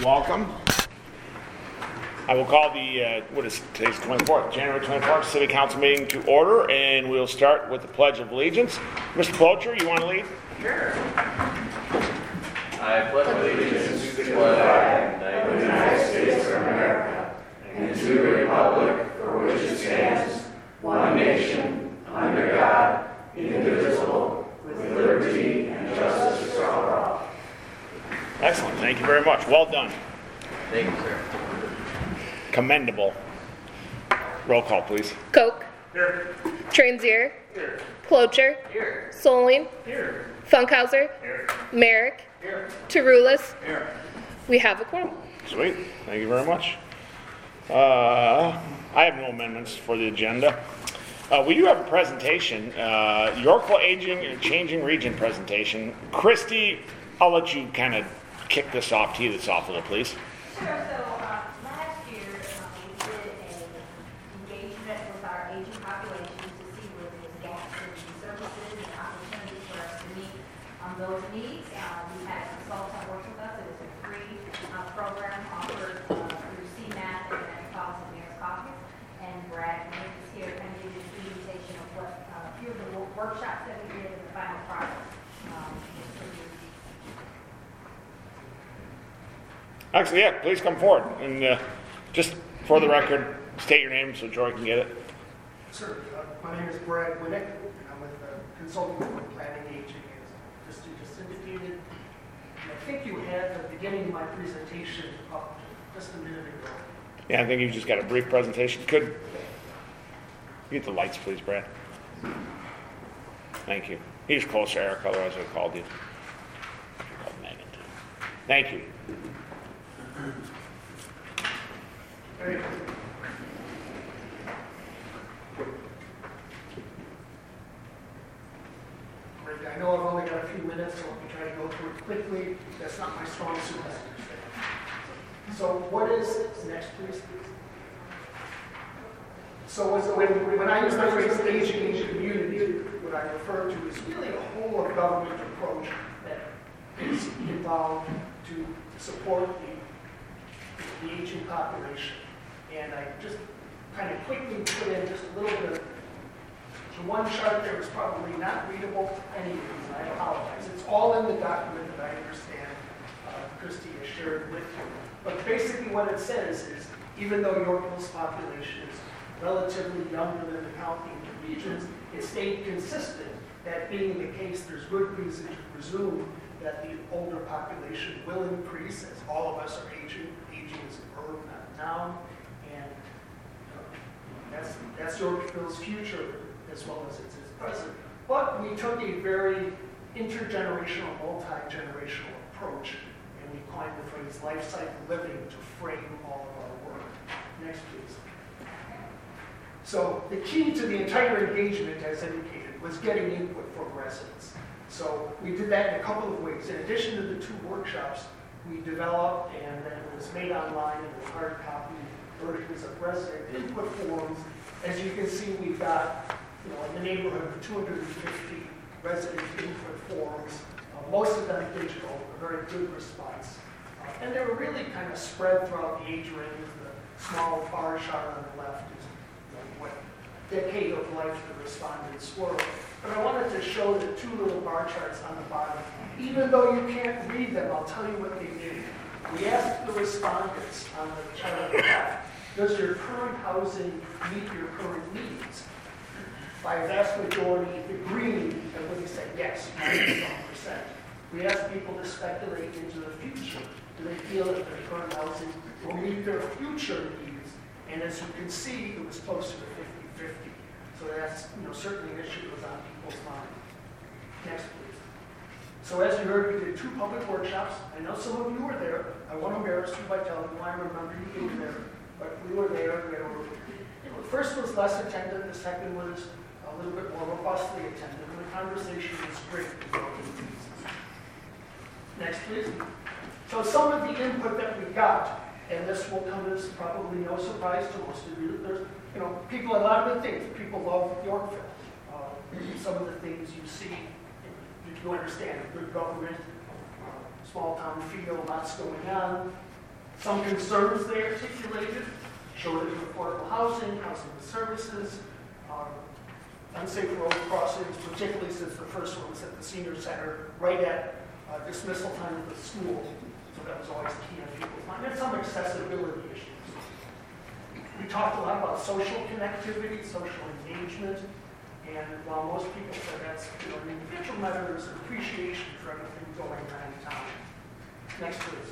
welcome. I will call the, today's 24th, January 24th, City Council meeting to order, and we'll start with the Pledge of Allegiance. Mr. Plocher, you want to lead? Sure. I pledge allegiance to the flag of the United States of America and to the republic for which it stands, one nation, under God, indivisible, with liberty and justice for all. Excellent. Thank you very much. Well done. Thank you, sir. Commendable. Roll call, please. Koch. Here. Transier. Here. Plocher. Here. Soling. Here. Funkhauser. Here. Merrick. Here. Tarulis. Here. We have a quorum. Sweet. Thank you very much. I have no amendments for the agenda. We do have a presentation, Yorkville Aging and Changing Region presentation. Christy, I'll let you kind of kick this off, tee this off a little, please. Sure. So last year we did an engagement with our aging population to see where there's gaps in services and opportunities for us to meet those needs. We had a consultant work with us. It was a free program offered through CMAP and Metropolitan Mayor's Caucus. And Brad Nick is here to kind of give you a presentation of what a few of the workshops that we did in the final product. Actually, yeah, please come forward. And just for the record, state your name so Joy can get it. Sir, my name is Brad Winnick, and I'm with Consulting for Planning Aging, as Christy just indicated. And I think you had the beginning of my presentation up just a minute ago. Yeah, I think you've just got a brief presentation. Could get the lights, please, Brad. Thank you. He's closer, Eric, otherwise I would have called you. Called Megan. Thank you. Very good. Great. I know I've only got a few minutes, so let me try to go through it quickly. That's not my strong suit. So what is next, please? So when I use the phrase aging in community, what I refer to is really a whole of government approach that is involved to support the aging population. And I just kind of quickly put in just a little bit of, the one chart there is probably not readable to any of these, and I apologize. It's all in the document that I understand Christy has shared with you. But basically what it says is, even though Yorkville's population is relatively younger than the county and regions, it stayed consistent. That being the case, there's good reason to presume that the older population will increase as all of us are aging. Aging is a verb, not a noun. And that's Yorkville's future as well as its present. But we took a very intergenerational, multi-generational approach, and we coined the phrase life cycle living to frame all of our work. Next, please. So the key to the entire engagement, as indicated, was getting input from residents. So we did that in a couple of ways. In addition to the two workshops, we developed and then it was made online in hard copy versions of resident input forms. As you can see, we've got in the neighborhood of 250 resident input forms. Most of them digital, a very good response. And they were really kind of spread throughout the age range. The small bar chart on the left is what decade of life the respondents were. But I wanted to show the two little bar charts on the bottom. Even though you can't read them, I'll tell you what they did. We asked the respondents on the chart on the left, does your current housing meet your current needs? By a vast majority, the green, everybody said yes, 91%. We asked people to speculate into the future. Do they feel that their current housing will meet their future needs? And as you can see, it was closer to 50-50. So that's certainly an issue that was on people's mind. Next, please. So as you heard, we did two public workshops. I know some of you were there. I won't embarrass you by telling you I remember you being there, but we were there. The first was less attended. The second was a little bit more robustly attended. And the conversation was great. Next, please. So some of the input that we got, and this will come as probably no surprise to most of you, there's people, a lot of the things, people love Yorkville. Some of the things you see, you understand, good government, small town feel, lots going on. Some concerns they articulated: shortage of affordable housing, housing with services, unsafe road crossings, particularly since the first one was at the senior center, right at dismissal time of the school. So that was always key on people's mind. And some accessibility issues. We talked a lot about social connectivity, social engagement, and while most people say that's an individual matter, there's an appreciation for everything going on in town. Next, please.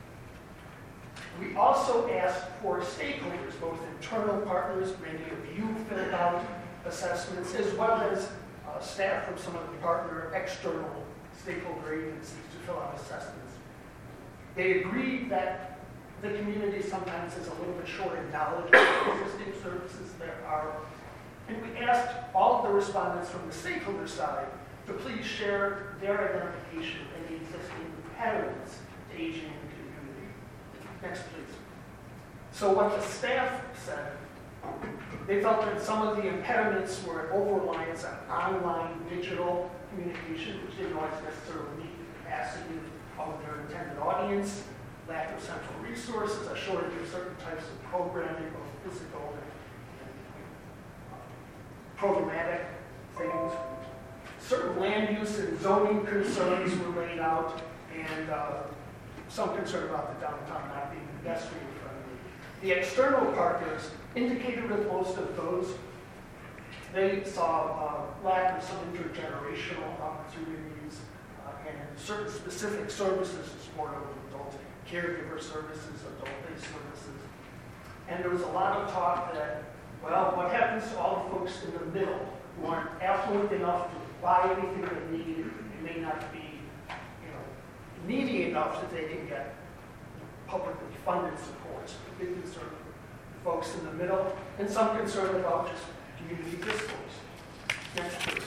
We also asked for stakeholders, both internal partners, many of you filled out assessments, as well as staff from some of the partner external stakeholder agencies to fill out assessments. They agreed that the community sometimes is a little bit short in knowledge of the existing services there are. And we asked all of the respondents from the stakeholder side to please share their identification of any existing impediments to aging in the community. Next, please. So what the staff said, they felt that some of the impediments were over-reliance on online digital communication, which didn't always necessarily meet the capacity of their intended audience, lack of central resources, a shortage of certain types of programming, both physical and programmatic things. Certain land use and zoning concerns were laid out, and some concern about the downtown not being pedestrian friendly. The external partners indicated with most of those, they saw lack of some intergenerational opportunities and certain specific services to support adult caregiver services, adult-based services. And there was a lot of talk that, well, what happens to all the folks in the middle who aren't affluent enough to buy anything they need and may not be, needy enough that they can get publicly funded support. So a big concern for folks in the middle, and some concern about just community discourse. Next, please.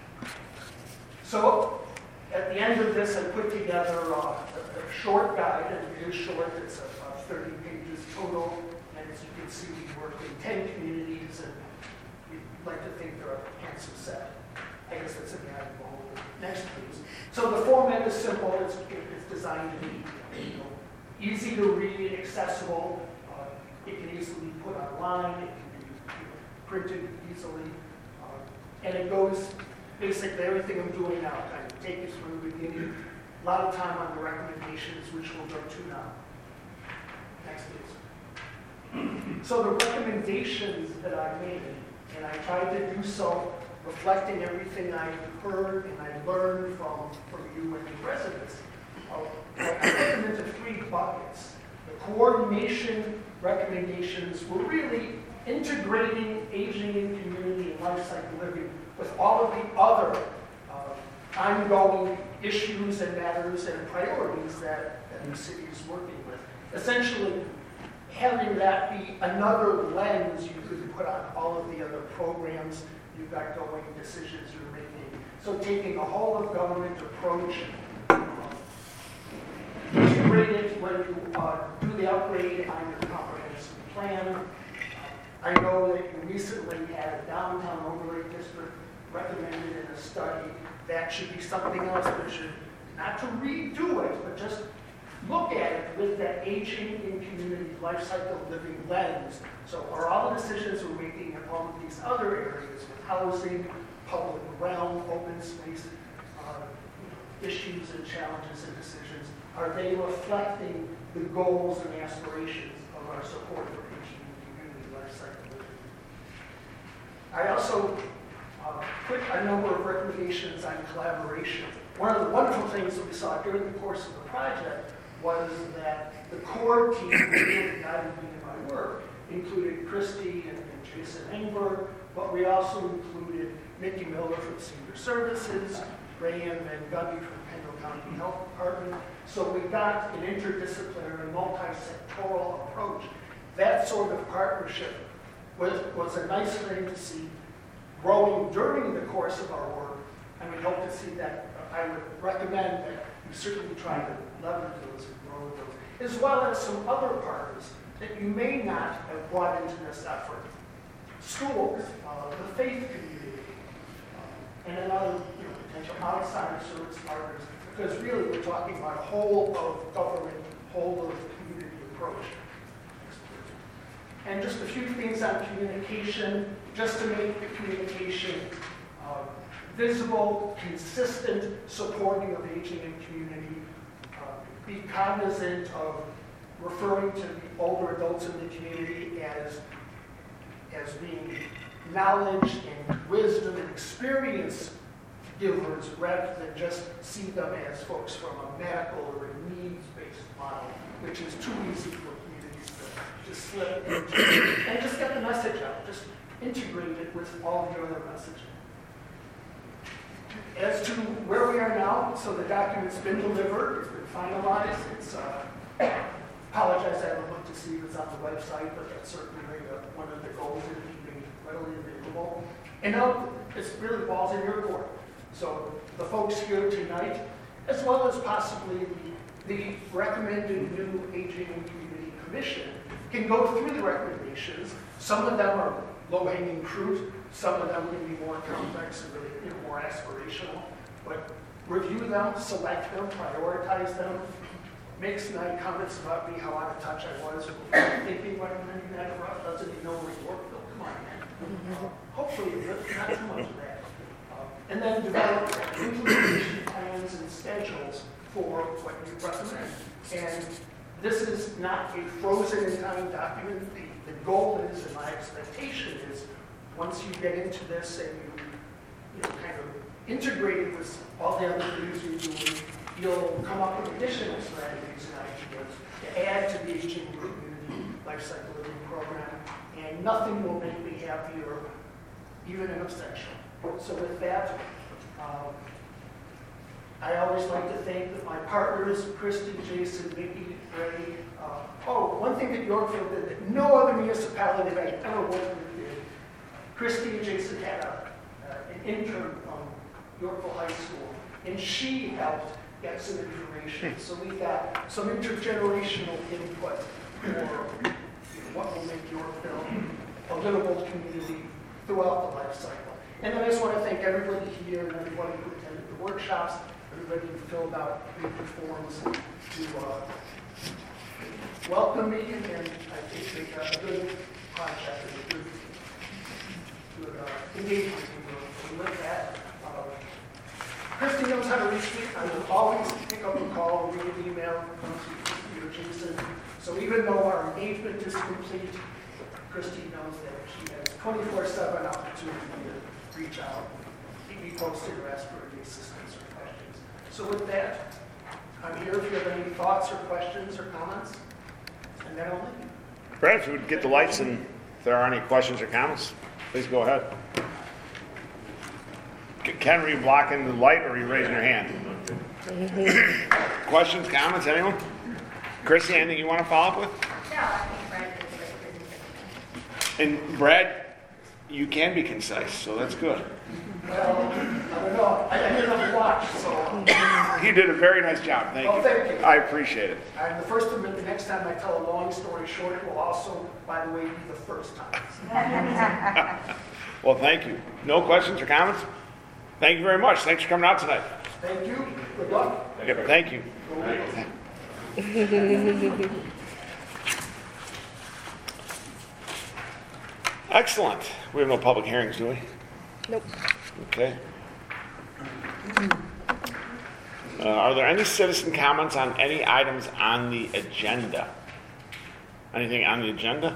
So, at the end of this, I put together a short guide, and it is short. It's about 30 pages total, and as you can see, we work in 10 communities, and we'd like to think they're a handsome set. I guess that's in the eye of the beholder. Next, please. So the format is simple. It's designed to be easy to read, accessible. It can easily be put online. It can be printed easily. And it goes basically everything I'm doing now, kind of take you through the beginning. A lot of time on the recommendations, which we'll go to now. Next, please. So the recommendations that I made, and I tried to do so reflecting everything I heard and I learned from you and the residents. I put them into 3 buckets. The coordination recommendations were really integrating aging in community and life cycle living with all of the other ongoing issues and matters and priorities that the city is working with. Essentially, having that be another lens you could put on all of the other programs you've got going, decisions you're making. So taking a whole of government approach, integrate it when you do the upgrade on your comprehensive plan. I know that you recently had a downtown overlay district recommended in a study. That should be something else that should, not to redo it, but just look at it with that aging in community life cycle living lens. So are all the decisions we're making in all of these other areas with housing, public realm, open space, issues and challenges and decisions, are they reflecting the goals and aspirations of our support for aging in community life cycle living? I also put a number of recommendations on collaboration. One of the wonderful things that we saw during the course of the project was that the core team that really guided me in my work included Christy and Jason Engberg, but we also included Mickey Miller from Senior Services, Ray and Van Gundy from Kendall County Health Department. So we got an interdisciplinary, multi-sectoral approach. That sort of partnership was a nice thing to see growing during the course of our work, and we hope to see that. I would recommend that you certainly try to leverage those and grow those, as well as some other partners that you may not have brought into this effort. Schools, the faith community, and another potential outside service partners, because really we're talking about a whole of government, whole of community approach. a few things on communication, just to make the communication visible, consistent, supporting of aging in community. Be cognizant of referring to the older adults in the community as being knowledge and wisdom and experience givers rather than just see them as folks from a medical or a needs-based model, which is too easy for communities to just slip into and just get the message out, just integrate it with all the other messaging. As to where we are now, so the document's been delivered, it's been finalized, it's, apologize, I haven't looked to see if it's on the website, but that's certainly one of the goals of keeping readily available. And now it's really balls in your court. So the folks here tonight, as well as possibly the recommended new Aging and Community Commission, can go through the recommendations. Some of them are low-hanging fruit, some of them can be more complex and really more aspirational. But review them, select them, prioritize them. Make snide comments about me, how out of touch I was thinking when I'm that rough, doesn't even know where Yorkville, come on, man. Hopefully, not too much of that. And then develop implementation plans and schedules for what you recommend. And this is not a frozen in time document. The goal is, and my expectation is, once you get into this and you kind of integrate it with all the other things you're doing, you'll come up with additional strategies and ideas to add to the Aging Community Life Cycle Living Program. And nothing will make me happier, even in abstention. So with that, I always like to thank my partners, Christy, Jason, Vicki, Ray. One thing that Yorkville did that no other municipality that I've ever worked with did, Christy and Jason had an intern from Yorkville High School, and she helped get some information. So we got some intergenerational input for what will make Yorkville a livable community throughout the life cycle. And then I just want to thank everybody here and everybody who attended the workshops, everybody who filled out the forms to welcome me, and I think make a good project and a good engagement. And with that, Christy knows how to reach me. I will always pick up a call or read an email from you or Jason. So even though our engagement is complete, Christy knows that she has 24/7 opportunity to reach out, keep me posted, or ask for any assistance or questions. So with that, I'm here if you have any thoughts or questions or comments, and then I'll leave you. Brad, if you would get the lights and if there are any questions or comments, please go ahead. Ken, are you blocking the light or are you raising your hand? Questions, comments, anyone? Chrissy, anything you want to follow up with? No, I think Brad did a great presentation. And Brad, you can be concise, so that's good. Well, I don't know. I didn't have to watch, so. You did a very nice job. Thank you. Oh, thank you. I appreciate it. I'm the first to admit the next time I tell a long story short, it will also, by the way, be the first time. Well, thank you. No questions or comments? Thank you very much. Thanks for coming out tonight. Thank you. Good luck. Yep, thank you. Excellent. We have no public hearings, do we? Nope. Okay. Are there any citizen comments on any items on the agenda? Anything on the agenda?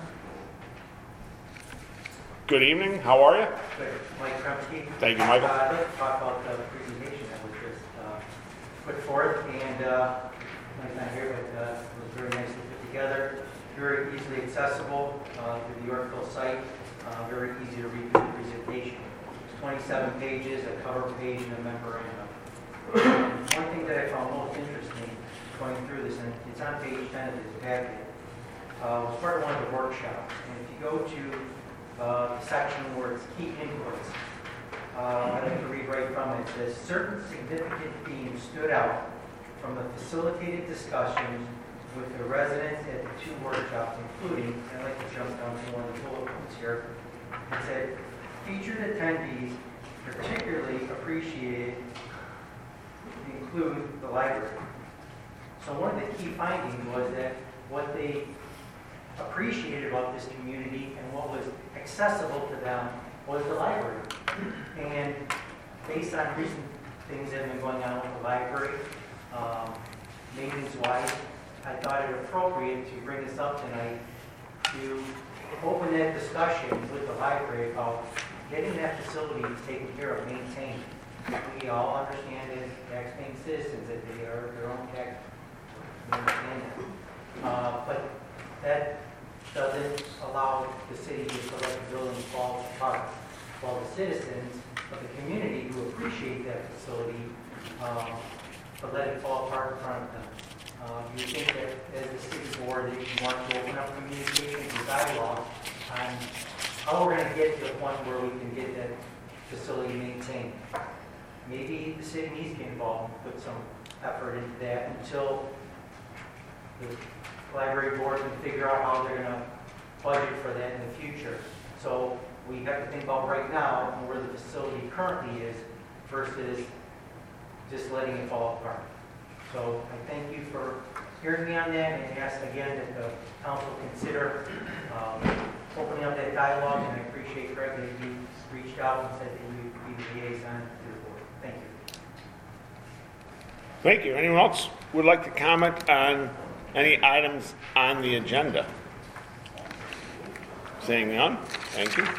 Good evening. How are you? Mike Kremsky. Thank you, Michael. I'd like to talk about the presentation that was just put forth, and Mike's not here, but it was very nicely put together, very easily accessible through the Yorkville site, very easy to read through the presentation. It's 27 pages, a cover page, and a memorandum. One thing that I found most interesting going through this, and it's on page 10 of this packet, was part of one of the workshops. And if you go to the section where it's key inputs, I'd like to read right from it. It says, certain significant themes stood out from the facilitated discussions with the residents at the two workshops, including, I'd like to jump down to one of the bullet points here. It said, featured attendees particularly appreciated include the library. So one of the key findings was that what they appreciated about this community and what was accessible to them was the library. And based on recent things that have been going on with the library, maintenance-wise, I thought it appropriate to bring this up tonight to open that discussion with the library about getting that facility taken care of, maintained. We all understand as tax-paying citizens that they are their own tax. We understand that. But that doesn't allow the city to just let the building fall apart. While the citizens of the community who appreciate that facility, but let it fall apart in front of them. You think that as a city board, that you want to open up communication and dialogue on how we're going to get to the point where we can get that facility maintained. Maybe the city needs to get involved and put some effort into that until the library board can figure out how they're going to budget for that in the future. So we have to think about right now where the facility currently is versus just letting it fall apart. So I thank you for hearing me on that and ask again that the council consider opening up that dialogue, and I appreciate, Greg, that you reached out and said that you would be the liaison to the board. Thank you. Thank you. Anyone else would like to comment on any items on the agenda? Seeing none, thank you.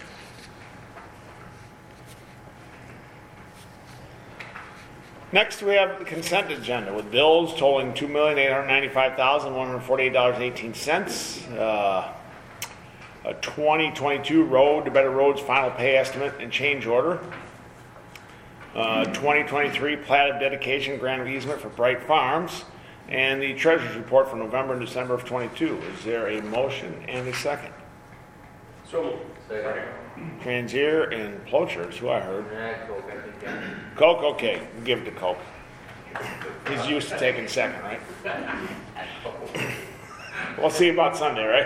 Next, we have the consent agenda with bills totaling $2,895,148.18. A 2022 road to Better Roads final pay estimate and change order. 2023 plat of dedication grant of easement for Bright Farms. And the treasurer's report for November and December of 22. Is there a motion and a second? So. Second. Transier and Plocher is who I heard. Coke, okay. We'll give it to Coke. He's used to taking second, right? We'll see about Sunday, right?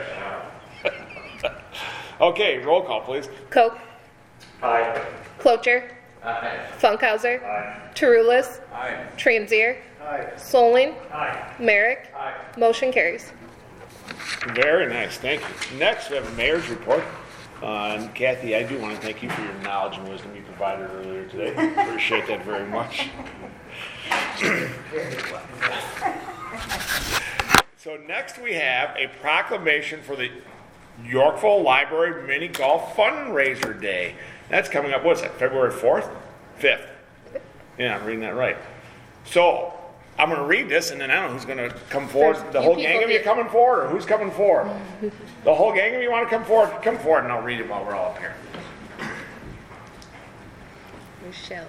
Okay, roll call, please. Koch. Aye. Clocher. Aye. Funkhauser. Aye. Tarulis. Aye. Transier. Aye. Solling. Aye. Merrick. Aye. Motion carries. Very nice, thank you. Next, we have a mayor's report. And Kathy, I do want to thank you for your knowledge and wisdom you provided earlier today. Appreciate that very much. So next we have a proclamation for the Yorkville Library Mini Golf Fundraiser Day. That's coming up, what is that, February 4th? 5th. Yeah, I'm reading that right. So, I'm going to read this, and then I don't know who's going to come forward. The whole gang of you coming forward, or who's coming forward? The whole gang of you want to come forward? Come forward, and I'll read it while we're all up here. Michelle.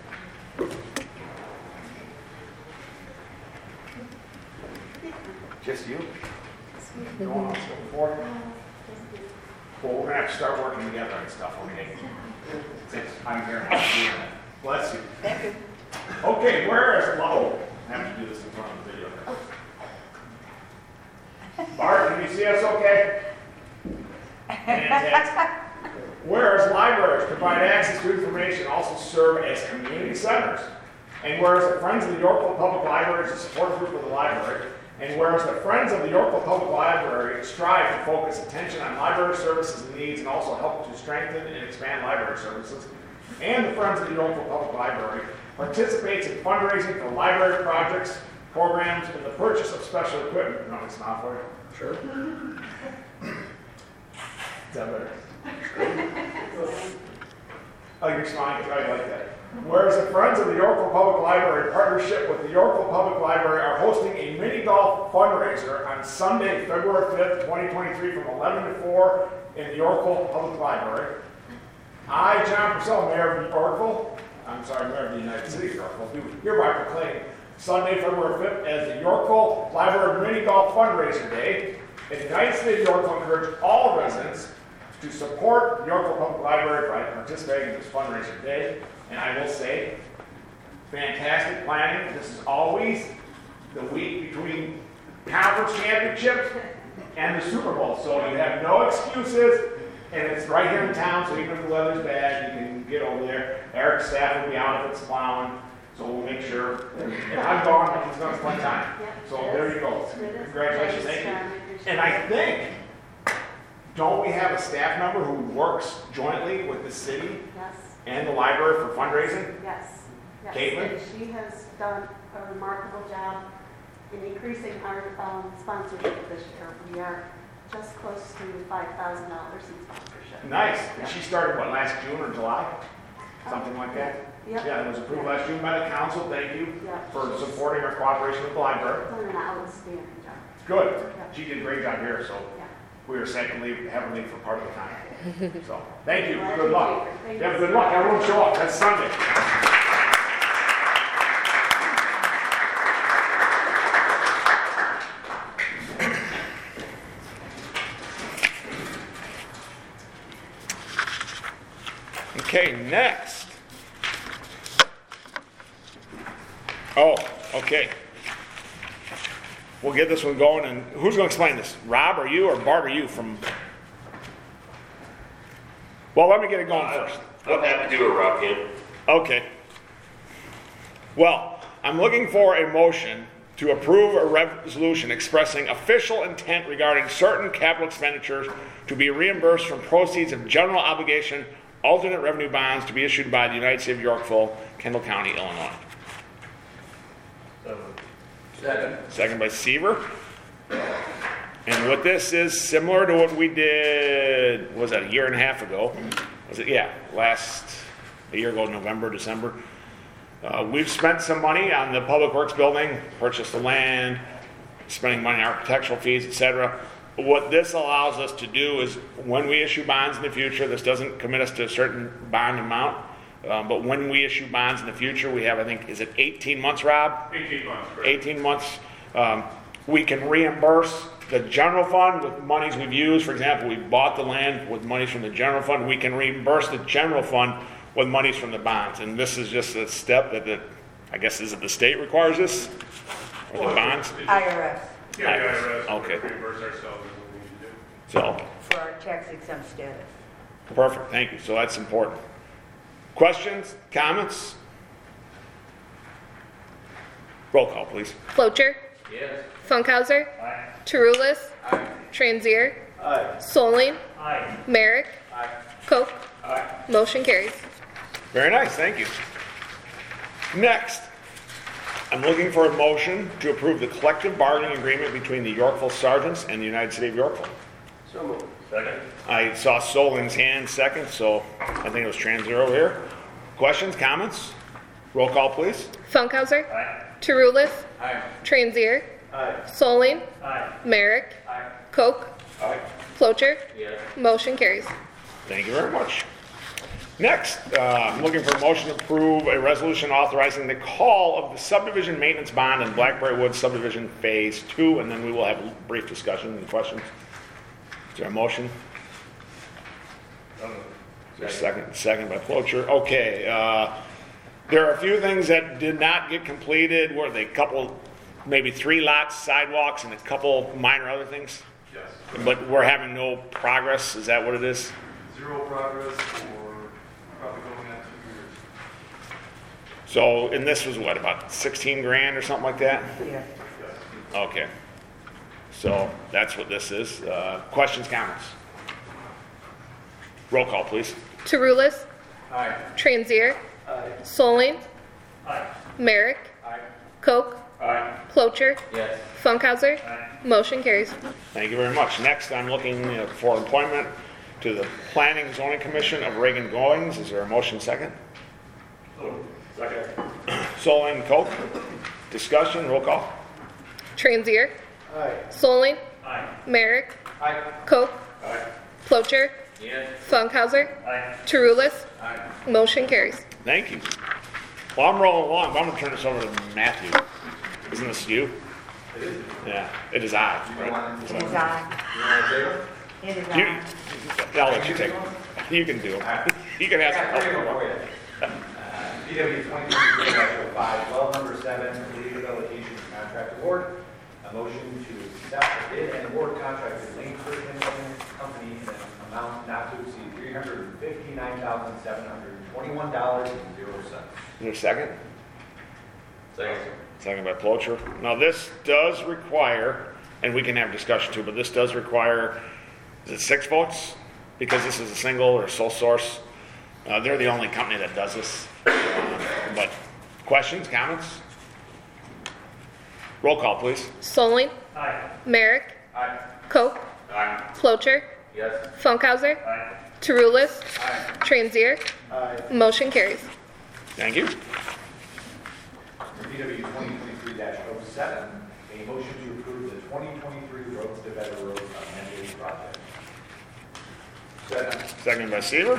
Just you? No one else coming forward? Well, we're going to have to start working together and stuff, okay? Since I'm here. Bless you. Thank you. Okay, where is Low? I have to do this in front of the video. Bart, can you see us okay? Fantastic. Whereas libraries provide access to information, also serve as community centers. And whereas the Friends of the Yorkville Public Library is a support group of the library, and whereas the Friends of the Yorkville Public Library strive to focus attention on library services and needs and also help to strengthen and expand library services, and the Friends of the Yorkville Public Library participates in fundraising for library projects, programs, and the purchase of special equipment. You want me to smile for you? Sure. Is that better? Oh, you're smiling. I like that. Whereas the Friends of the Yorkville Public Library, in partnership with the Yorkville Public Library, are hosting a mini golf fundraiser on Sunday, February 5th, 2023, from 11 to 4 in the Yorkville Public Library. I, John Purcell, Mayor of Mayor of the United City of Yorkville, do hereby proclaim Sunday, February 5th as the Yorkville Library Mini Golf Fundraiser Day. And the United States of Yorkville encourage all residents to support the Yorkville Public Library by participating in this fundraiser day. And I will say, fantastic planning. This is always the week between conference championships and the Super Bowl. So you have no excuses, and it's right here in town, so even if the weather's bad, you can get over there. Eric's staff will be out if it's plowing, so we'll make sure. And I'm gone, like it's going to fun time. So there you go. Congratulations, thank you. And I think don't we have a staff member who works jointly with the city Yes, and the library for fundraising? yes, yes. Caitlin? And she has done a remarkable job in increasing our sponsorship this year. We are just close to $5,000 in sponsorship. Nice. And she started, what, last June or July? Something like that? Yep. Yeah, it was approved last June by the council. Thank you Yeah. for supporting our cooperation with the library. Done an outstanding job. Good. Yeah. She did a great job here, so Yeah. we were secondly heavily for part of the time. So, thank you. Glad Good you luck. did. Thank Yeah, you. good luck. Everyone show up. That's Sunday. Okay, next. Oh, okay. We'll get this one going, and who's going to explain this? Rob, or you, or Bart, or you from... Well, let me get it going first. I'm happy to do it, Rob can. Okay. Well, I'm looking for a motion to approve a resolution expressing official intent regarding certain capital expenditures to be reimbursed from proceeds of general obligation alternate revenue bonds to be issued by the United States of Yorkville, Kendall County, Illinois. Second. Second by Seaver. And what this is similar to what we did, was that a year and a half ago? Was it? Yeah, a year ago, November, December. We've spent some money on the Public Works building, purchased the land, spending money on architectural fees, etc. What this allows us to do is when we issue bonds in the future, this doesn't commit us to a certain bond amount, but when we issue bonds in the future, we have, I think, is it 18 months, Rob? 18 months, correct. 18 months. We can reimburse the general fund with monies we've used. For example, we bought the land with monies from the general fund. We can reimburse the general fund with monies from the bonds. And this is just a step that I guess, is it the state requires this? Or the bonds? IRS Yeah, the IRS, Okay. we reimburse ourselves is what we need to do. So, for our tax exempt status. perfect, thank you. So that's important. Questions, comments? Roll call, please. Flocher. Yes. Funkhauser. Tarulis. Transier. Solling. Merrick. Koch. Motion carries. Very nice, thank you. Next, I'm looking for a motion to approve the collective bargaining agreement between the Yorkville Sergeants and the United City of Yorkville. So moved. Second? I saw Soling's hand second, so I think it was Transier over here. Questions, comments? Roll call, please. Funkhauser. Tarulis. Aye. Transier. Aye. Solling. Merrick. Koch. Flocher. Yes. Motion carries. Thank you very much. Next, I'm looking for a motion to approve a resolution authorizing the call of the subdivision maintenance bond in Blackberry Woods subdivision phase 2, and then we will have a brief discussion and questions. Is there a motion? Is there a second? Second by Flocher. Okay, there are a few things that did not get completed. Were they maybe 3 lots, sidewalks, and a couple minor other things? Yes. But we're having no progress, is that what it is? Zero progress for probably going on 2 years. So, and this was what, about 16 grand or something like that? Yeah. Yes. Okay. So, that's what this is. Questions, comments? Roll call, please. Tarulis. Aye. Transier. Aye. Solling. Merrick. Aye. Koch. Flocher. Yes. Funkhauser. Motion carries. Thank you very much. Next, I'm looking for appointment to the Planning and Zoning Commission of Reagan Goings. Is there a motion second? Second? Solon, Koch. Discussion, roll call. Transier. Aye. Solling. Merrick. Aye. Koch. Flocher. Yes. Funkhauser. Tarulis. Aye. Motion carries. Thank you. Well, I'm rolling along, but I'm going to turn this over to Matthew. Isn't this you? It is. Yeah, it is I. You want Right? It So, is on. You want to take it? It is you, on. I'll let you take it. You can do it. You can ask Yeah, for for help. you. PW 23-05, well number 7, rehabilitation contract award. A motion to accept the bid and award contract with Langford Henderson Company in an amount not to exceed $359,721.00. Is there a second? Second. Second by Plocher. Now, this does require, and we can have discussion too, but this does require Is it 6 votes? Because this is a single or sole source. They're the only company that does this. But questions, comments? Roll call, please. Solling. Aye. Merrick. Aye. Koch. Aye. Flocher. Yes. Funkhauser. Aye. Tarulis. Aye. Transier. Aye. Motion carries. Thank you. PW 2023-07, a motion to approve the 2023 Roads to Better Roads amended project. Second. Second by Seaver.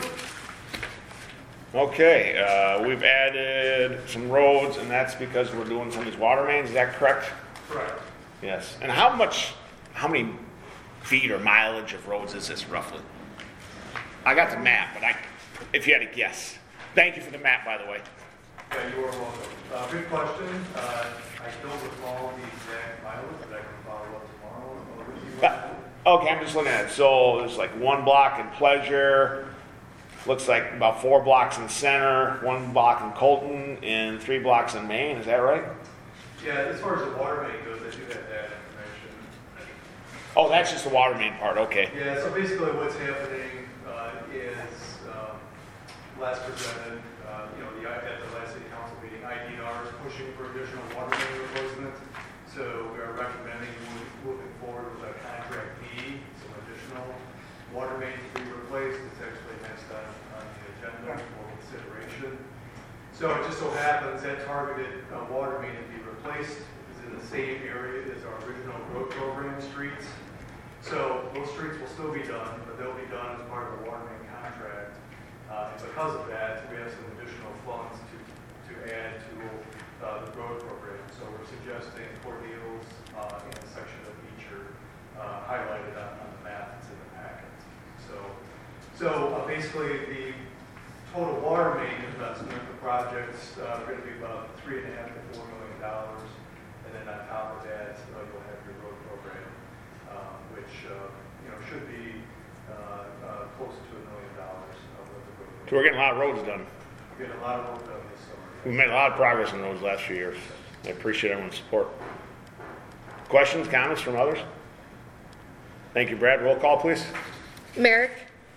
Okay, we've added some roads, and that's because we're doing some of these water mains. Is that correct? Correct. Yes. And how many feet or mileage of roads is this roughly? I got the map, but if you had to guess. Thank you for the map, by the way. Yeah, you are welcome. Good question. I don't recall the exact mileage, but I can follow up tomorrow with you. Okay, I'm just looking at it. So there's like 1 block in Pleasure, looks like about 4 blocks in the center, 1 block in Colton, and 3 blocks in Maine. Is that right? Yeah, as far as the water main goes, I do have that information. Oh, that's just the water main part. Okay. Yeah, so basically what's happening is last presented, at the last city council meeting, IDR is pushing for additional water main replacement. So we are recommending moving forward with a contract B, some additional water mains to be replaced. It's actually next on the agenda for consideration. So it just so happens that targeted water main to be replaced is in the same area as our original road program streets. So those streets will still be done, but they'll be done as part of the water main contract. And because of that, we have some additional funds to add to the road program. So we're suggesting Cordeals and a section of Beecher highlighted on the map that's in the packet. So basically the total water main investment, the project's going to be about $3.5 to $4 million. And then on top of that, you'll have your road program, which should be close to $1 million. So we're getting a lot of roads done. We're getting a lot of road done this summer. We've made a lot of progress in those last few years. I appreciate everyone's support. Questions, comments from others? Thank you, Brad. Roll call, please. Merrick.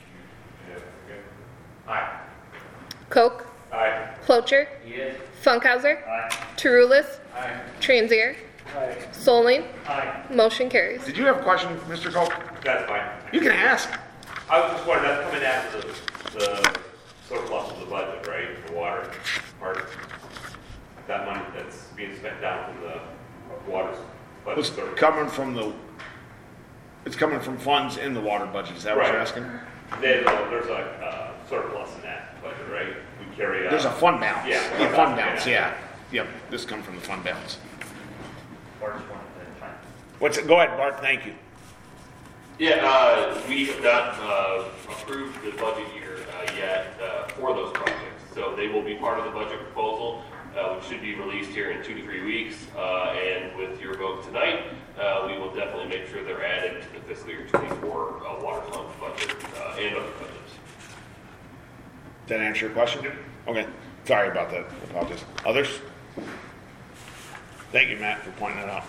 Aye. Koch. Aye. Flocher. Yes. Funkhauser. Aye. Tarulis. Aye. Transier. Aye. Solling. Aye. Motion carries. Did you have a question, Mr. Koch? That's fine. You can ask. I was just wondering, that's coming after the surplus of the budget, right, the water part? That money that's being spent down from the water budget. It's coming from funds in the water budget. Is that what you're Right. asking? There's a surplus in that budget, right? We carry There's a fund balance. Yeah. Fund balance, yeah. Yep, this comes from the fund balance. Or just one at a time. Go ahead, Bart, thank you. Yeah, we have not approved the budget year yet for those projects. So they will be part of the budget proposal, which should be released here in 2 to 3 weeks. And with your vote tonight, we will definitely make sure they're added to the fiscal year 24 water fund budget and other budgets. Did that answer your question? Okay, sorry about that. I apologize. Others? Thank you, Matt, for pointing that out.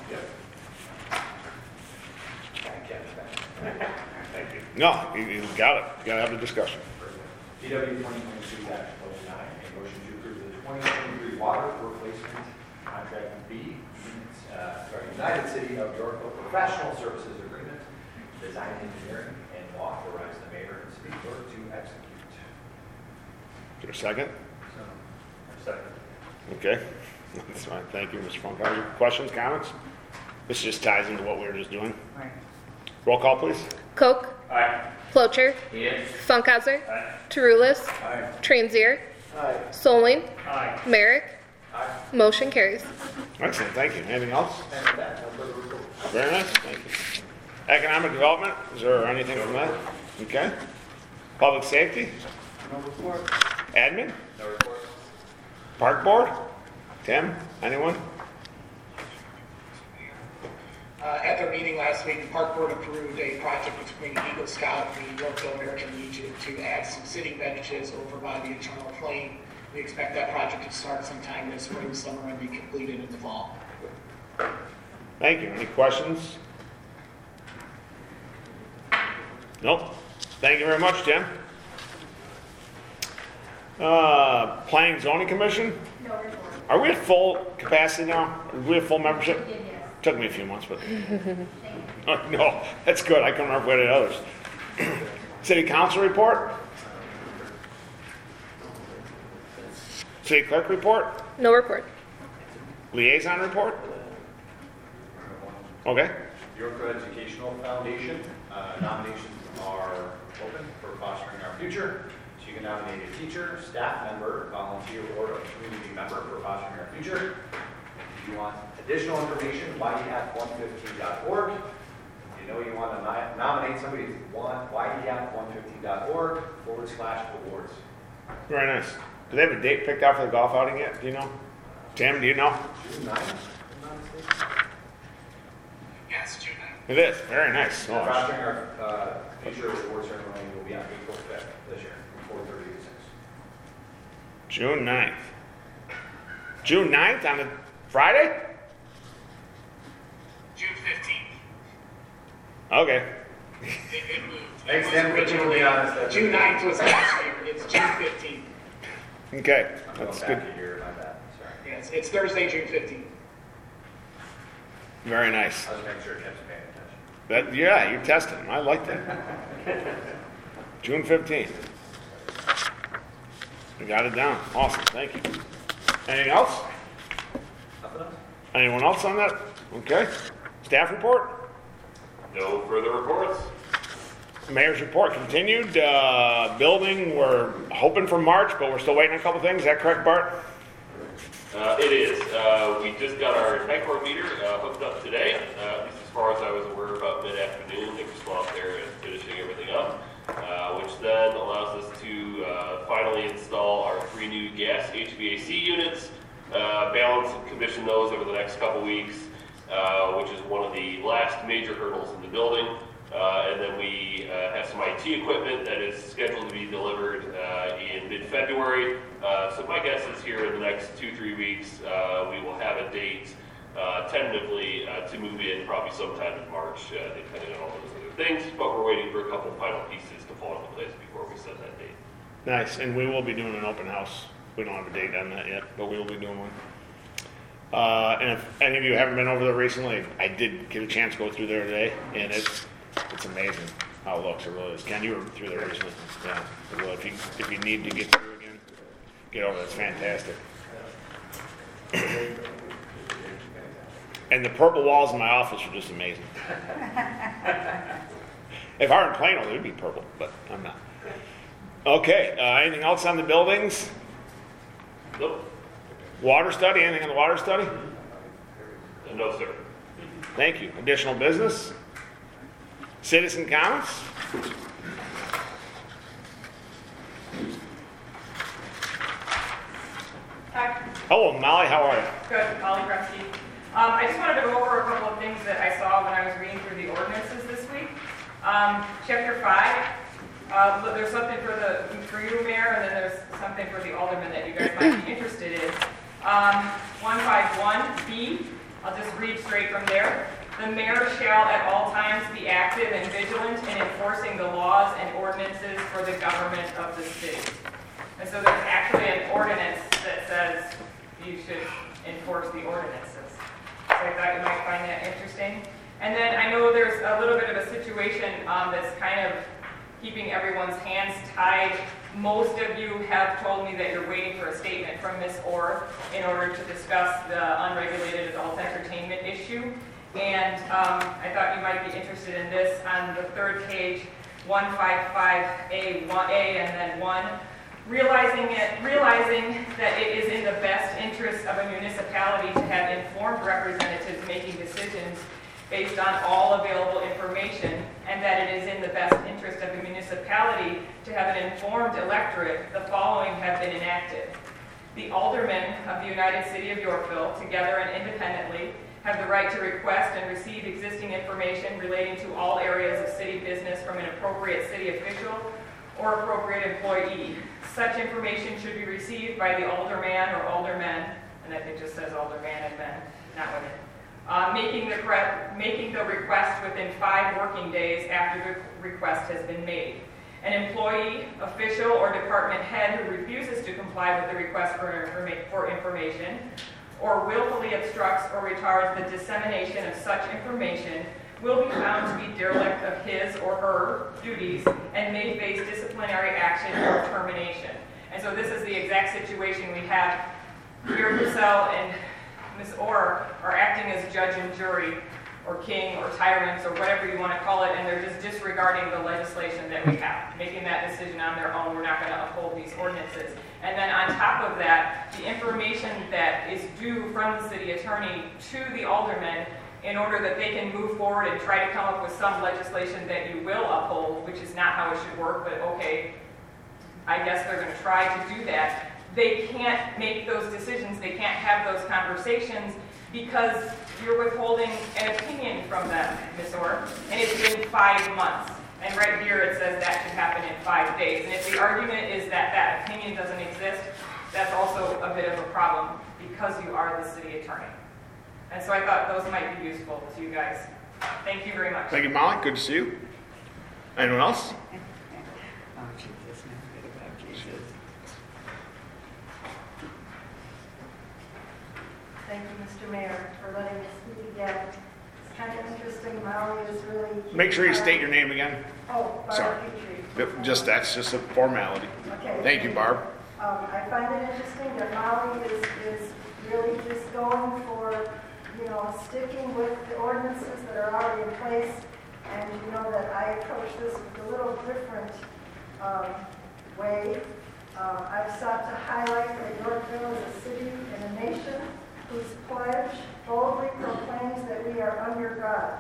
Thank you. No, you got it. You gotta have the discussion. PW 2023-09, a motion to approve the 2023 water replacement contract B, United City of Yorkville Professional Services Agreement, design engineering, and to authorize the mayor and city clerk to execute. Is there a second? Second. Okay, that's fine. Thank you, Mr. Funkhauser. Questions, comments? This just ties into what we were just doing. Right. Roll call, please. Koch. Aye. Flocher. Yes. Funkhauser. Aye. Tarulis. Aye. Transier. Aye. Solling. Aye. Merrick. Aye. Motion carries. Excellent, thank you. Anything else? And with that, no further report. Very nice, thank you. Economic development, is there anything from that? Okay. Public safety? No report. Admin? No report. Park board? Tim, anyone? At their meeting last week, the Park Board approved a project between Eagle Scout and the Yorkville American Legion to add some sitting benches over by the internal plane. We expect that project to start sometime this spring, summer, and be completed in the fall. Thank you. Any questions? Nope. Thank you very much, Tim. Planning and Zoning Commission? No report. Are we at full capacity now? Are we at full membership? Yes. Took me a few months, but. Oh, no, that's good. I can remember what it others. City Council report? City Clerk report? No report. Liaison report? Okay. Yorkville Educational Foundation, nominations are open for Fostering Our Future. So you can nominate a teacher, staff member, volunteer, or a community member for Fostering Our Future. If you want additional information, ydf115.org. If you know you want to nominate somebody, ydf115.org/awards. Very nice. Do they have a date picked out for the golf outing yet? Do you know? Tim, do you know? June 9th, if I'm not mistaken. Yes, June 9th. It is. Very nice. Oh, Fostering Our Future award ceremony will be on April 5th this year, from 4:30 to 6. June 9th. June 9th on a Friday? June 15th. Okay. It moved. Thanks, Tim, for being really honest. June 9th was last year. It's June 15th. Okay. I'm going That's back good. a year, my bad, sorry. Yes, it's Thursday, June 15th. Very nice. I was making sure Tim's paying attention. That, yeah, you're testing. I like that. June 15th. We got it down. Awesome. Thank you. Anything else? Nothing else? Anyone else on that? Okay. Staff report? No further reports. Mayor's report continued. Building, we're hoping for March, but we're still waiting on a couple things. Is that correct, Bart? It is. We just got our Nicor meter hooked up today, at least as far as I was aware, about mid-afternoon. They were still out there and finishing everything up, which then allows us to finally install our 3 new gas HVAC units, balance and commission those over the next couple weeks, which is one of the last major hurdles in the building. And then we have some IT equipment that is scheduled to be delivered in mid-February. So my guess is here in the next 2-3 weeks, we will have a date tentatively to move in probably sometime in March, depending on all those other things. But we're waiting for a couple final pieces to fall into place before we set that date. Nice. And we will be doing an open house. We don't have a date on that yet, but we will be doing one. And if any of you haven't been over there recently, I did get a chance to go through there today, and it's amazing how it looks. It really is. Ken, you were through there recently. Yeah. Well, if you need to get through again, get over. It's fantastic. And the purple walls in my office are just amazing. If I were in Plano, it would be purple, but I'm not. Okay. Anything else on the buildings? Nope. Water study? Anything on the water study? No, sir. Thank you. Additional business? Citizen comments? Hi. Hello, Molly. How are you? Good, Molly Kresge. I just wanted to go over a couple of things that I saw when I was reading through the ordinances this week. Chapter 5, there's something for you, Mayor, and then there's something for the aldermen that you guys might be interested in. 151B, I'll just read straight from there. The mayor shall at all times be active and vigilant in enforcing the laws and ordinances for the government of the city. And so there's actually an ordinance that says you should enforce the ordinances. So I thought you might find that interesting. And then I know there's a little bit of a situation that's kind of keeping everyone's hands tied. Most of you have told me that you're waiting for a statement from Ms. Orr in order to discuss the unregulated adult entertainment issue. And I thought you might be interested in this on the third page, 155A, 1A, and then 1. Realizing that it is in the best interest of a municipality to have informed representatives making decisions based on all available information, and that it is in the best interest of the municipality to have an informed electorate, the following have been enacted. The aldermen of the United City of Yorkville, together and independently, have the right to request and receive existing information relating to all areas of city business from an appropriate city official or appropriate employee. Such information should be received by the alderman or aldermen, and I think it just says alderman and men, not women, making the request within 5 working days after the request has been made. An employee, official, or department head who refuses to comply with the request for information or willfully obstructs or retards the dissemination of such information will be found to be derelict of his or her duties and may face disciplinary action or termination. And so this is the exact situation we have here. Purcell and Ms. Orr are acting as judge and jury, or king, or tyrants, or whatever you want to call it, and they're just disregarding the legislation that we have, making that decision on their own. We're not going to uphold these ordinances. And then on top of that, the information that is due from the city attorney to the aldermen in order that they can move forward and try to come up with some legislation that you will uphold, which is not how it should work, but okay, I guess they're going to try to do that. They can't make those decisions, they can't have those conversations because you're withholding an opinion from them, Ms. Orr, and it's been 5 months. And right here it says that should happen in 5 days. And if the argument is that that opinion doesn't exist, that's also a bit of a problem because you are the city attorney. And so I thought those might be useful to you guys. Thank you very much. Thank you, Molly. Good to see you. Anyone else? Oh, Jesus, now forget about Jesus. Thank you, Mr. Mayor, for letting me speak again. It's kind of interesting. Molly is really... Make sure you state your name again. Oh, Barb Sorry. Petrie. That's just a formality. Okay. Thank you, Barb. I find it interesting that Molly is really just going for, sticking with the ordinances that are already in place. And you know that I approach this with a little different way. I've sought to highlight that Yorkville is a city and a nation whose pledge boldly proclaims that we are under God.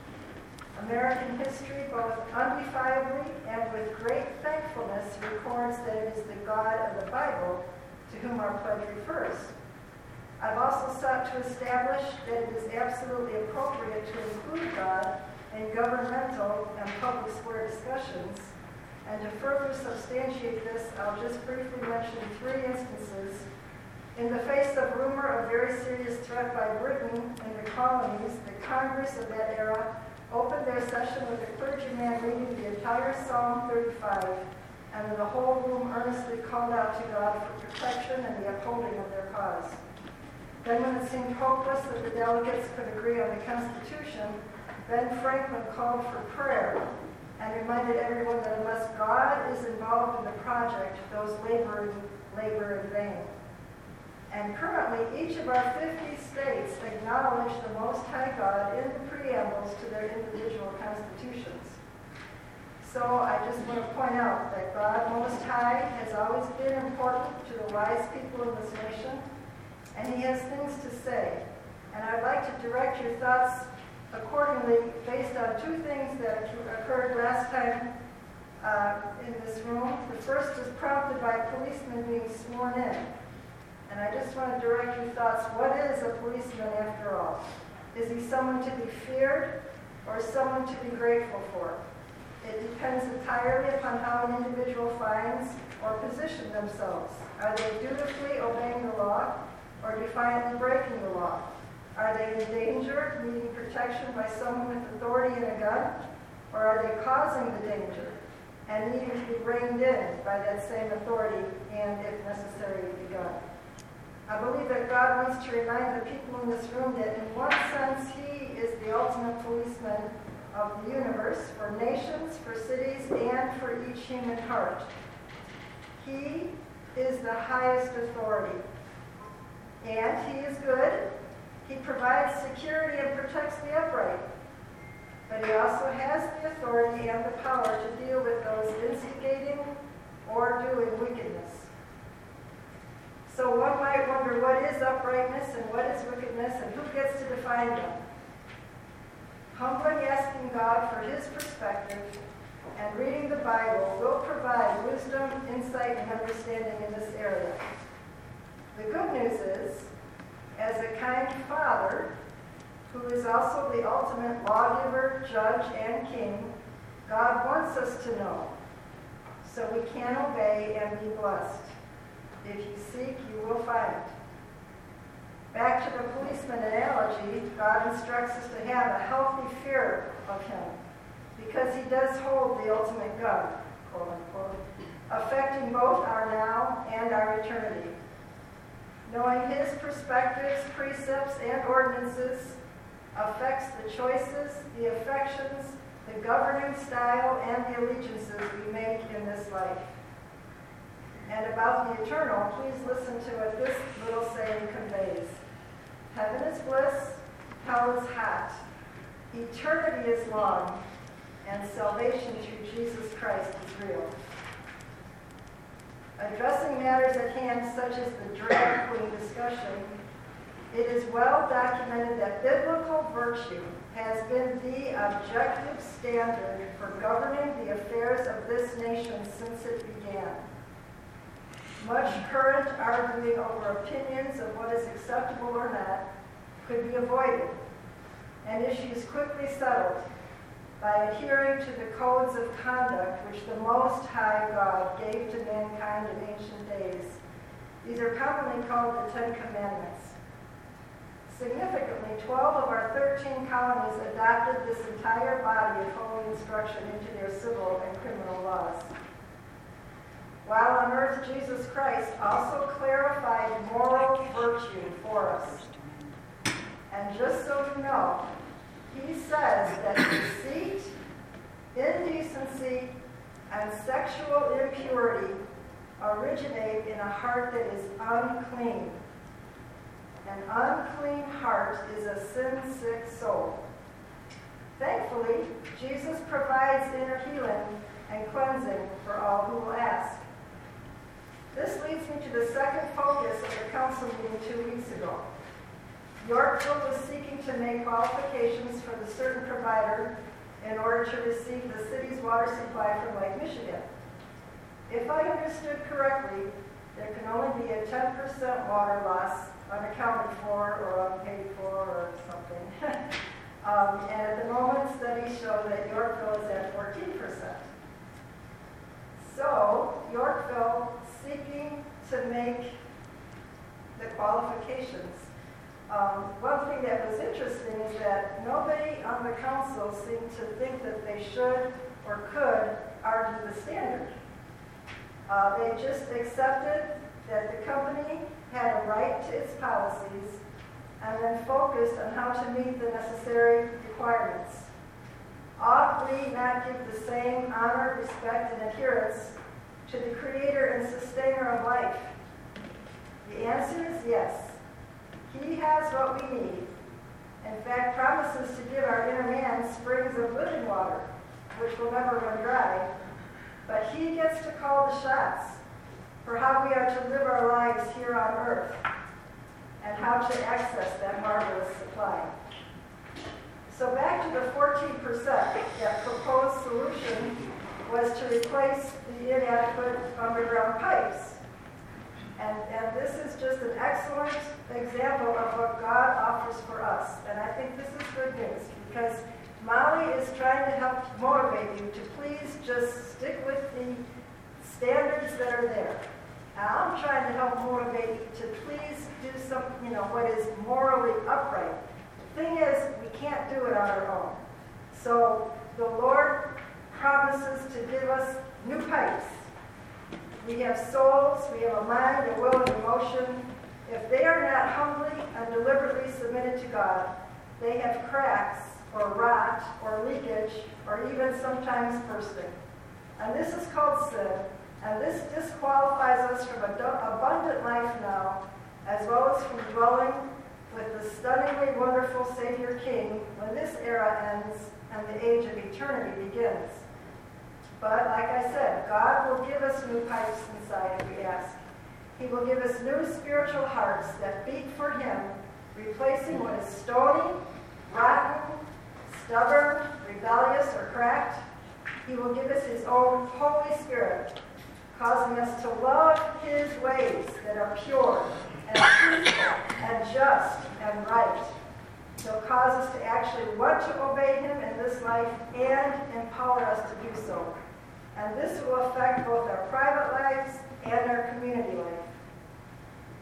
American history, both undefiably and with great thankfulness, records that it is the God of the Bible to whom our pledge refers. I've also sought to establish that it is absolutely appropriate to include God in governmental and public square discussions. And to further substantiate this, I'll just briefly mention 3 instances. In the face of rumor of very serious threat by Britain in the colonies, the Congress of that era opened their session with a clergyman reading the entire Psalm 35, and then the whole room earnestly called out to God for protection and the upholding of their cause. Then when it seemed hopeless that the delegates could agree on the Constitution, Ben Franklin called for prayer and reminded everyone that unless God is involved in the project, those labor in vain. And currently, each of our 50 states acknowledge the Most High God in the preambles to their individual constitutions. So I just want to point out that God Most High has always been important to the wise people in this nation, and He has things to say. And I'd like to direct your thoughts accordingly based on 2 things that occurred last time in this room. The first was prompted by a policeman being sworn in. And I just want to direct your thoughts. What is a policeman after all? Is he someone to be feared or someone to be grateful for? It depends entirely upon how an individual finds or positions themselves. Are they dutifully obeying the law or defiantly breaking the law? Are they in danger, needing protection by someone with authority and a gun? Or are they causing the danger and needing to be reined in by that same authority and, if necessary, the gun? I believe that God wants to remind the people in this room that in one sense He is the ultimate policeman of the universe for nations, for cities, and for each human heart. He is the highest authority. And He is good. He provides security and protects the upright. But He also has the authority and the power to deal with those instigating or doing wickedness. So one might wonder, what is uprightness and what is wickedness, and who gets to define them? Humbly asking God for His perspective and reading the Bible will provide wisdom, insight, and understanding in this area. The good news is, as a kind Father, who is also the ultimate lawgiver, judge, and king, God wants us to know, so we can obey and be blessed. If you seek, you will find. Back to the policeman analogy, God instructs us to have a healthy fear of him because he does hold the ultimate gun, quote unquote, affecting both our now and our eternity. Knowing his perspectives, precepts, and ordinances affects the choices, the affections, the governing style, and the allegiances we make in this life. And about the eternal, please listen to what this little saying conveys. Heaven is bliss, hell is hot. Eternity is long, and salvation through Jesus Christ is real. Addressing matters at hand, such as the drag queen discussion, it is well documented that biblical virtue has been the objective standard for governing the affairs of this nation since it began. Much current arguing over opinions of what is acceptable or not could be avoided, and issues quickly settled by adhering to the codes of conduct which the Most High God gave to mankind in ancient days. These are commonly called the Ten Commandments. Significantly, 12 of our 13 colonies adopted this entire body of holy instruction into their civil and criminal laws. While on earth, Jesus Christ also clarified moral virtue for us. And just so you know, he says that deceit, indecency, and sexual impurity originate in a heart that is unclean. An unclean heart is a sin-sick soul. Thankfully, Jesus provides inner healing and cleansing for all who will ask. This leads me to the second focus of the council meeting 2 weeks ago. Yorkville was seeking to make qualifications for the certain provider in order to receive the city's water supply from Lake Michigan. If I understood correctly, there can only be a 10% water loss unaccounted for or unpaid for or something. And at the moment, studies show that Yorkville is at 14%. So, Yorkville seeking to make the qualifications. One thing that was interesting is that nobody on the council seemed to think that they should or could argue the standard. They just accepted that the company had a right to its policies and then focused on how to meet the necessary requirements. Ought we not give the same honor, respect, and adherence to the creator and sustainer of life? The answer is yes. He has what we need. In fact, promises to give our inner man springs of living water, which will never run dry. But he gets to call the shots for how we are to live our lives here on earth and how to access that marvelous supply. So back to the 14%, that proposed solution was to replace the inadequate underground pipes. And this is just an excellent example of what God offers for us. And I think this is good news because Molly is trying to help motivate you to please just stick with the standards that are there. And I'm trying to help motivate you to please do something, what is morally upright. The thing is, we can't do it on our own. So the Lord promises to give us new pipes. We have souls, we have a mind, a will, and emotion. If they are not humbly and deliberately submitted to God, they have cracks, or rot, or leakage, or even sometimes bursting. And this is called sin, and this disqualifies us from abundant life now, as well as from dwelling with the stunningly wonderful Savior King when this era ends and the age of eternity begins. But like I said, God will give us new pipes inside if we ask. He will give us new spiritual hearts that beat for Him, replacing what is stony, rotten, stubborn, rebellious, or cracked. He will give us His own Holy Spirit, causing us to love His ways that are pure and truthful and just and right. He'll cause us to actually want to obey Him in this life and empower us to do so. And this will affect both our private lives and our community life.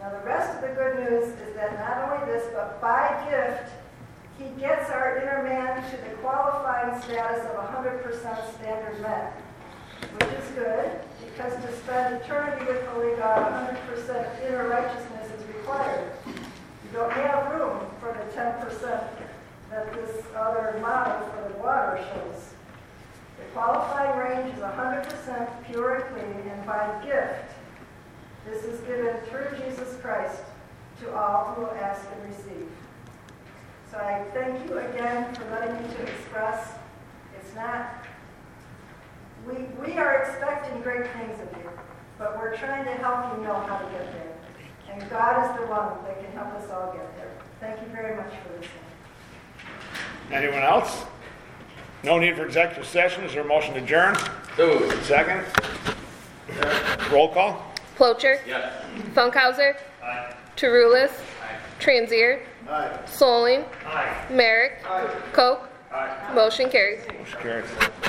Now, the rest of the good news is that not only this, but by gift, he gets our inner man to the qualifying status of 100% standard men, which is good, because to spend eternity with Holy God, 100% inner righteousness is required. You don't have room for the 10% that this other model for the water shows. The qualifying range is 100% pure and clean, and by gift, this is given through Jesus Christ to all who will ask and receive. So I thank you again for letting me to express. It's not, we are expecting great things of you, but we're trying to help you know how to get there. And God is the one that can help us all get there. Thank you very much for listening. Anyone else? No need for executive session. Is there a motion to adjourn? So, Second. Roll call. Plocher. yes. Funkhauser. Terulis. Transier. Solling. Merrick. Koch. Motion carries. Motion carries.